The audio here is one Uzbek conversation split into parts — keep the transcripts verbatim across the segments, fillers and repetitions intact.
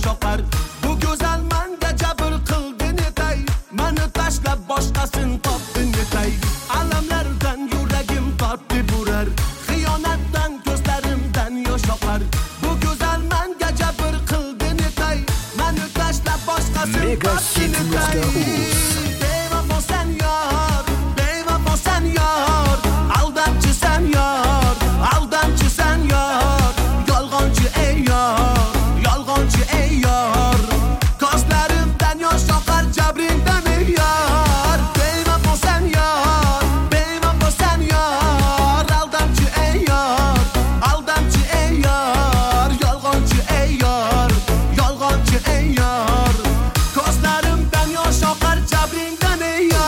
yosh oqar. Bu go'zal menga jabr qildi netay, meni tashlab boshqasini topdi netay. Alamlardan yuragim tortdi burar, xiyonatdan ko'zlarimdan yosh oqar. Bu go'zal menga jabr qildi netay, meni tashlab boshqasini topdi netay. Bevafo sen yor, bevafo sen yor, aldamchi sen yor, aldamchi sen yor, yolg'onchi ey yor, yolg'onchi ey yor. Ko'zlarimdan yosh oqar jabringdan ey yor. Bevafo sen yor, bevafo sen yor, aldamchi ey yor, aldamchi ey yor, yolg'onchi ey yor, yolg'onchi ey yor. Ko'zlarimdan yosh oqar jabringdan ey yor.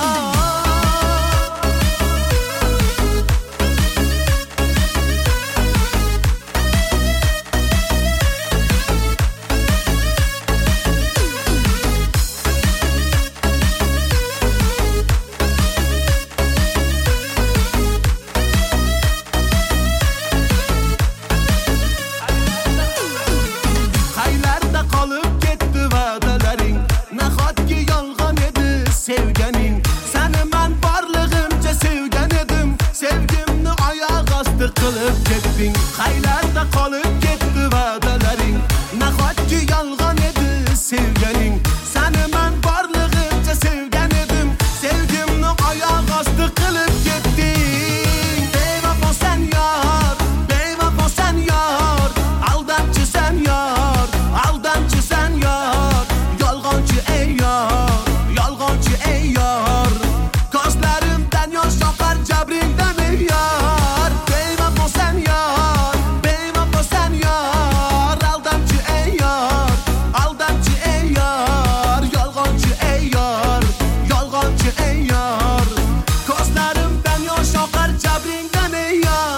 Qaylarda qolib ketdi va'dalaring, nahotki yolg'on edi sevganing. Seni men borlig'imcha sevgan edim, sevgimni oyoq osti qilib ketding. Qaylarda qolib ketdi va'dalaring, nahotki yolg'on edi sevganing. Seni men borlig'imcha sevgan edim, sevgimni oyoq osti qilib ketding. Bevafo sen yor, bevafo sen yor, aldamchi sen yor, aldamchi sen yor, yolg'onchi ey yor, yolg'onchi ey yor. Ko'zlarimdan yosh oqar jabringdan ey yor. Bevafo sen yor, bevafo sen yor, aldamchi ey yor, aldamchi ey yor, yolg'onchi ey yor, yolg'onchi ey yor. Ko'zlarimdan yosh oqar jabringdan ey yor.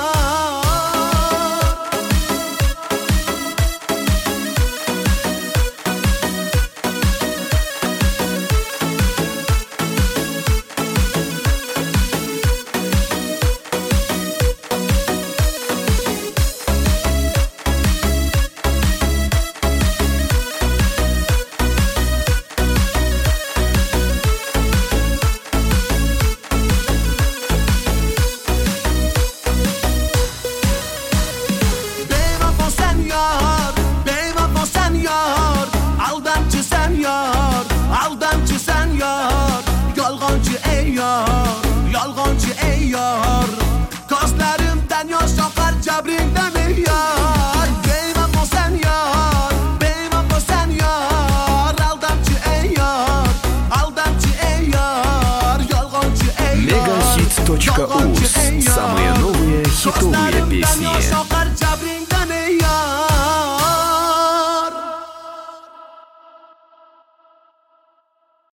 Bevafo sen yor, bevafo sen yor, aldamchi sen yor, aldamchi sen yor, yolg'onchi ey yor, yolg'onchi ey yor. Ko'zlarimdan yosh oqar jabringdan ey yor. Bevafo sen yor, bevafo sen yor, aldamchi ey yor, aldamchi ey yor, yolg'onchi ey yor. Мегахит.уз. Самые новые хитовые песни.